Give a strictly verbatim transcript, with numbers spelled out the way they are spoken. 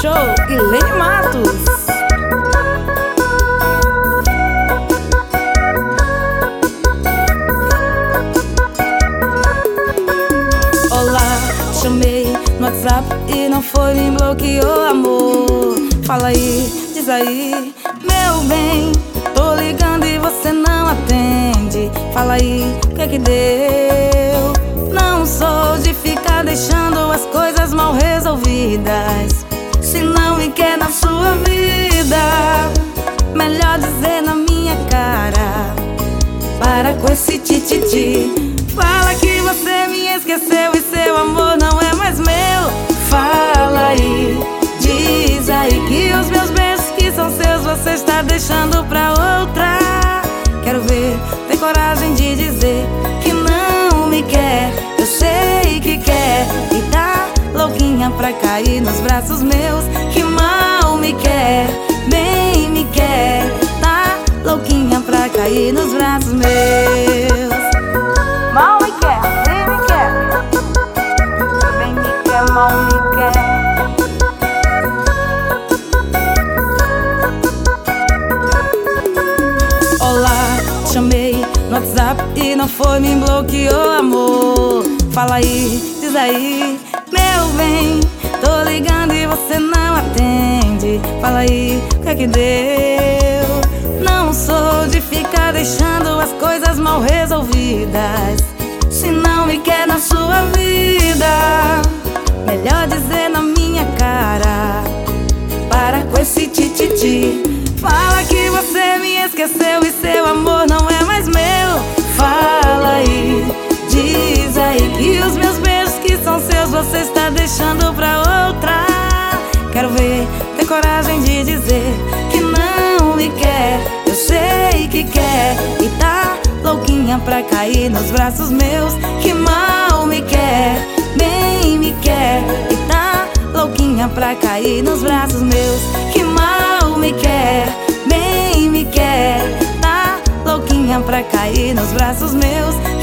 Show e Lene Matos. Olá, chamei no WhatsApp e não foi, me bloqueou, amor. Fala aí, diz aí, meu bem, tô ligando e você não atende. Fala aí, o que é que deu? Não sou de ficar deixando as coisas mal resolvidas. Se não me quer na sua vida, melhor dizer na minha cara. Para com esse tititi. Fala que você me esqueceu e seu amor não é mais meu. Fala aí, diz aí que os meus beijos que são seus você está deixando pra outra. Quero ver, ter coragem de dizer que não me quer. Eu sei que quer e tá louquinha pra cair nos braços meus. Que mal me quer, bem me quer. Tá louquinha pra cair nos braços meus. Mal me quer, bem me quer. Bem me quer, mal me quer. Olá, chamei no WhatsApp e não foi, me bloqueou, amor. Fala aí, diz aí, meu bem, tô ligando e você não atende. Fala aí, o que é que deu? Não sou de ficar deixando as coisas mal resolvidas. Se não me quer na sua vida, melhor dizer na minha cara. Para com esse tititi. Fala que você me esqueceu e seu amor não é mais meu. Fala aí, diz aí que os meus beijos que são seus você está deixando pra outra. Quero ver, ter coragem de dizer que não me quer. Eu sei que quer e tá louquinha pra cair nos braços meus. Que mal me quer, bem me quer e tá louquinha pra cair nos braços meus. Que mal me quer, bem me quer, tá louquinha pra cair nos braços meus.